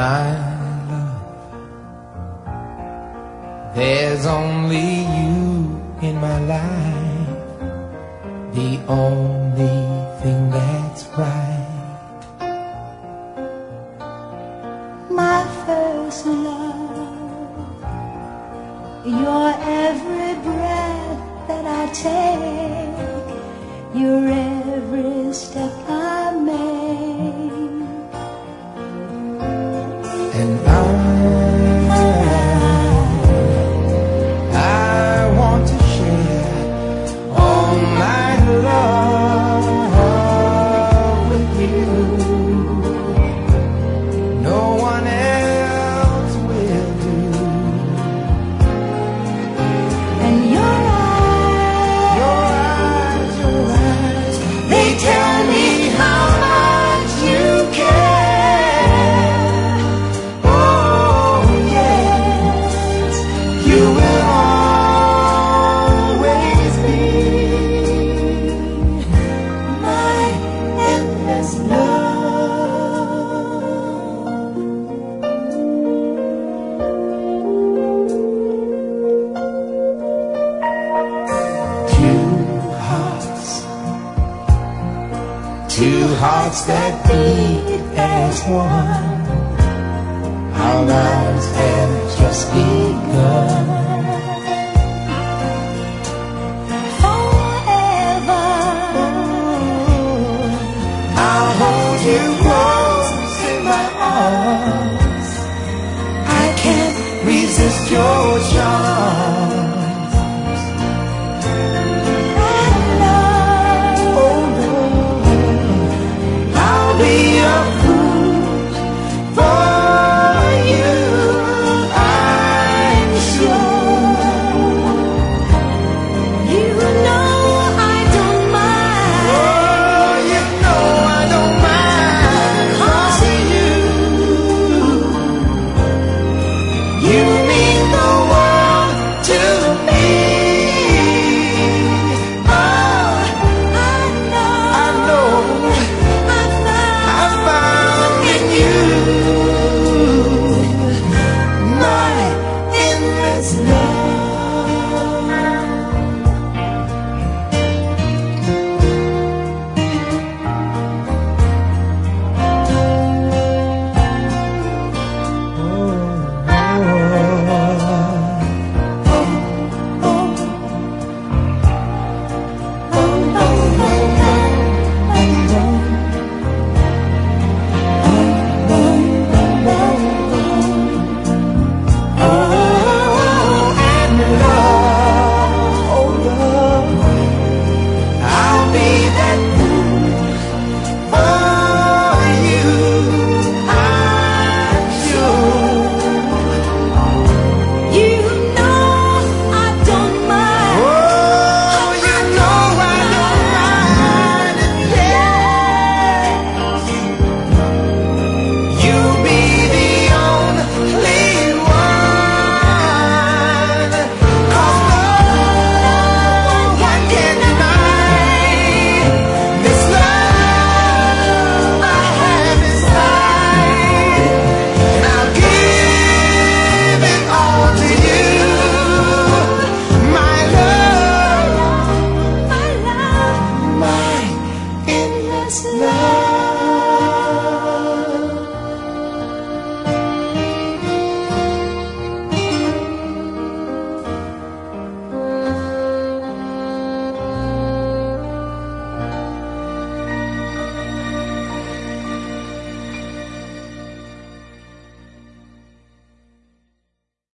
my love. There's only you in my life, the only thing that's right. My first love, your every breath that I take, your every step I make. And I want to share all my love with you. No one else will do. And your eyes, they tell me how much you care. Oh yes, you will always be my endless love. Two hearts that beat as one. Our lives have just begun. Forever, I'll hold you close in my arms. I can't resist your charms. I'll be a fool for you, I'm sure. you know I don't mind. Oh, you know I don't mind. 'Cause you mean the world to me. Oh, I know I found in you my endless love. I'll be that fool for you, I'm sure. you know I don't mind. Oh, you know I don't mind, and yes, you'll be the only one. 'Cause no one can deny this love I have inside. And I'll give it all to you, my love, My love, my endless love.